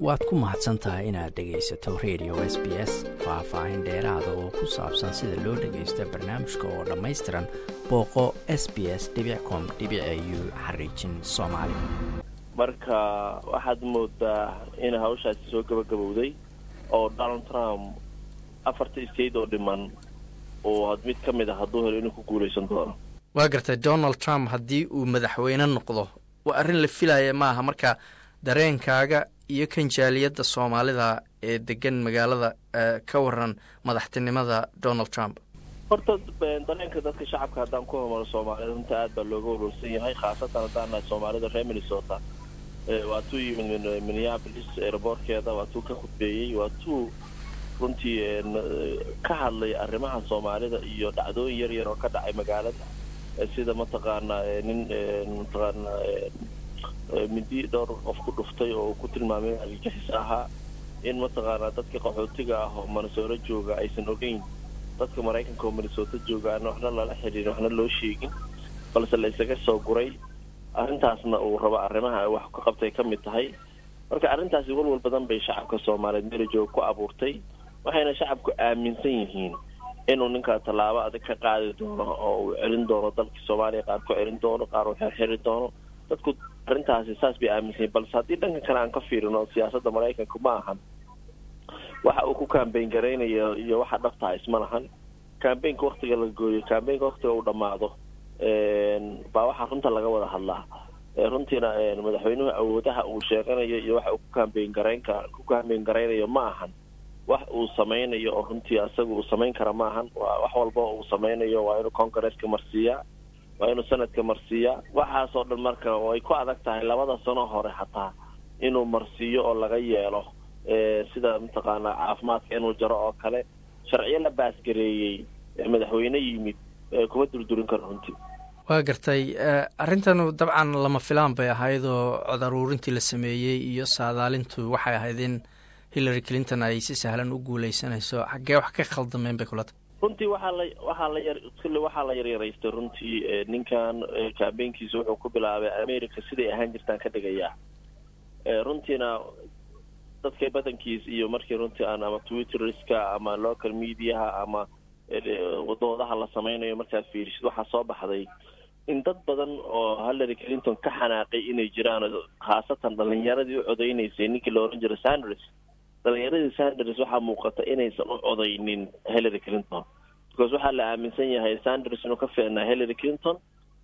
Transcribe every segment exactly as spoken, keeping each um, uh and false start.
waad ku mahadsan tahay inaad dhegaysato radio S B S. Faahfaahin dheeraada oo ku saabsan sida loo dhagaysto barnaamijka oo dhammaystiran booqo s b s dot com dot a u xariijin soomaali. marka waxaad moodaa in hawshaasi soo gabagabowday oo Donald Trump afartii state oo dhiman oo had mid ka mid ah hadduu helo inuu ku guuleysan doono. waa gartay Donald Trump haddii uu madaxweyne noqdo waa arrin la filaaya maaha. marka dareenkaaga iyo kanjaaliyadda Soomaalida ee degan magaalada ka waran madaxtinimada Donald Trump. horta dareenka dadka shacabka haddaan ku hormaro Soomaalida inta aad baa looga warwarsan yahay, khaasatan haddaan Soomaalida reer Minnesota waa tuu yimid Minneapolis airportkeeda waa tuu ka khudbeeyey, waa tuu runtii ka hadlay arrimaha Soomaalida iyo dhacdooyin yar yar oo ka dhacay magaalada sida mataqaanaa nin mataqaanaa midi dhowr qof ku dhuftay oo ku tilmaamay argagixis ahaa in mataqaanaa dadka qaxootiga ah oo Minnesota jooga aysan ogeyn dadka Mareykanka oo Minnesota joogaan waxna lala xiriirin waxna loo sheegin balse la isaga soo guray. arrintaasna uu rabo arrimaha wax ka qabtay ka mid tahay. marka arrintaasi walwal badan bay shacabka Soomaaliyeed meel joog ku abuurtay, waxayna shacabku aaminsan yihiin inuu ninka talaabo adag ka qaadi doono oo uu celin doono dalka Soomaaliya, qaar ku celin doono, qaar uu xirxiri doono. dadku arrintaasi saas bay aaminsan yihiin, balse haddii dhanka kale aan ka fiirino siyaasadda Mareykanka ma ahan waxa uu ku campaign gareynayo iyo waxa dhabta isma lahan. campaignka waqtiga la gooyo, campaignka waqtiga uu dhamaado baa waxa runta laga wada hadlaa. runtiina madaxweynuhu awoodaha uu sheeganayo iyo waxa uu ku campaign gareynka ku campaign gareynayo ma ahan wax uu sameynayo oo runtii asagu uu sameyn kara ma ahan. wax walba uu sameynayo waa inuu Congress-ka marsiiyaa, waa inuu sanadka marsiiyaa. waxaas oo dhan marka way ku adag tahay labada sano hore xataa inuu marsiiyo oo laga yeelo sida mataqaanaa caafimaadka inuu jaro oo kale. sharciyo la baasgareeyey madaxweyne yimid kuma durdurin karo runtii. waa gartay arrintanu dabcan lama filaan bay ahayd oo cod aruurintii la sameeyey iyo saadaalintu waxay ahayd in Hillary Clinton ay si sahlan u guuleysanayso. xaggee wax ka khaldameen bay kula tahay? runtii waxaa la waxaa la yar kulli waxaa la yaryaraystay runtii ninkan campaignkiisa wuxuu ku bilaabay America siday ahaan jirtaan ka dhigayaa. runtiina dadka badankiis iyo markii runtii aan ama Twitteriska ama local mediaha ama wadoodaha la sameynayo markaad fiirisid waxaa soo baxday in dad badan oo Hillary Clinton ka xanaaqay inay jiraan, khaasatan dhalinyaradii u codeynaysay ninkii la oran jiray Sanders. dhalinyaradii Sanders waxaa muuqata inaysan u codeynin Hillary Clinton because waxaa la aaminsan yahay Sanders inuu ka fiicnaa Hillary Clinton.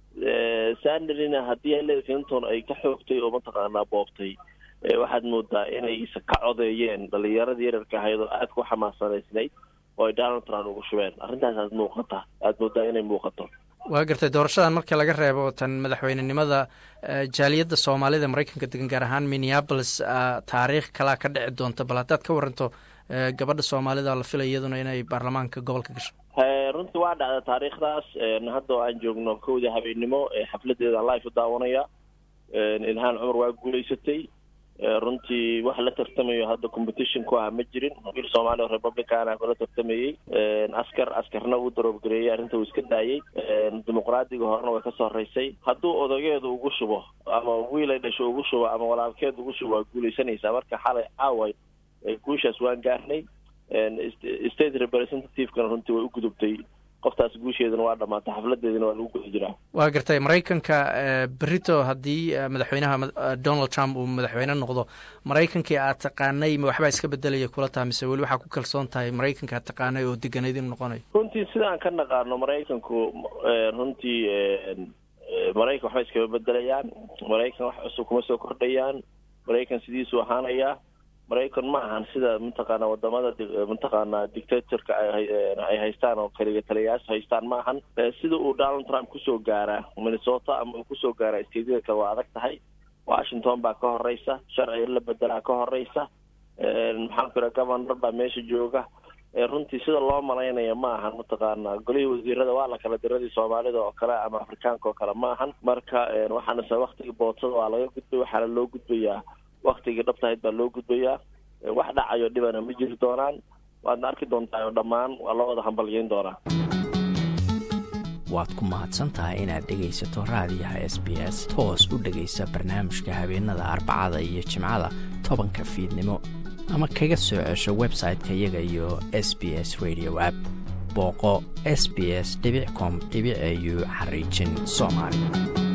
Sandersna haddii Hillary Clinton ay ka xoogtay oo mataqaanaa boobtay waxaad moodaa inay ka codeeyeen dhalinyaradii yararka ahayd oo aad ku xamaasanaysnayd oo ay Donald Trump ugu shubeen. arrintaas aad muuqata aad moodaa inay muuqato. waa gartay doorashadan marka laga reebo tan madaxweynenimada jaaliyadda Soomaalida Mareykanka degan gaar ahaan Minneapolis taariikh kala ka dhici doonta, bal haddaad ka waranto gabadha Soomaalida la filay iyaduna inay baarlamaanka gobolka gasho. runtii waa dhacda taariikhdaas. hadda aan joogno kowda habeenimo xafladeeda live u daawanaya. Ilhaan Cumar waa guuleysatay. runtii wax la tartamayo hadda competition ku ah ma jirin. wiil Soomaali oo Republican ah kula tartamayay askar askarna uu darobgareeyay arrinta uu iska daayay. dimuqraadiga horena way ka soo horeysay. hadduu odageedu ugu shubo ama wiil ay dhasho ugu shubo ama walaalkeed ugu shubo waa guuleysanaysaa. marka xalay caaway guushaas waan gaarnay. state representative-kana runtii way u gudubtay. qoftaas guusheedana waa dhamaatay, xafladeedana waa lagu guda jiraa. waa gartay Mareykanka berito haddii madaxweynaha Donald Trump uu madaxweyne noqdo, Mareykankii aad taqaanay ma waxbaa iska bedelaya kula tahay mise weli waxaa ku kalsoon tahay Mareykanka aad taqaanay oo deganayd inuu noqonayo? runtii sidaan ka naqaano Mareykanku runtii Mareykan waxba iskama bedelayaan. Mareykan wax cusub kuma soo kordhayaan. Mareykan sidiisuu ahaanayaa. Mareykan ma ahan sida mataqaanaa wadamada mataqaanaa dictatorka ay haystaan oo kaliya taliyayaasha haystaan ma ahan. sida uu Donald Trump kusoo gaaraa Minnesota ama uu kusoo gaaraa isteedada kale waa adag tahay. Washington baa ka horeysa, sharciga la bedelaa ka horeysa. maxaan ku ragaa governor baa meesha jooga. runtii sida loo malaynaya ma ahan mataqaanaa golihii wasiirada waa la kala diradii Soomaalida oo kale ama Afrikaanka oo kale ma ahan. marka waxaana sa waqtiga boodsada waa laga gudbay, waxaana loo gudbayaa waqtigii dhabtahayd baa loo gudbayaa. wax dhacayo dhibana ma jiri doonaan. waadna arki doontaa dhammaan waa loo wada hambalyeyn doonaa. waad ku mahadsan tahay inaad dhegaysato raadiyaha S B S toos u dhegaysa barnaamijka habeenada Arbacada iyo Jimcada tobanka fiidnimo ama kaga soo cesho website-ka iyaga iyo S B S Radio app booqo s b s dot com dot a u xariijin Soomaali.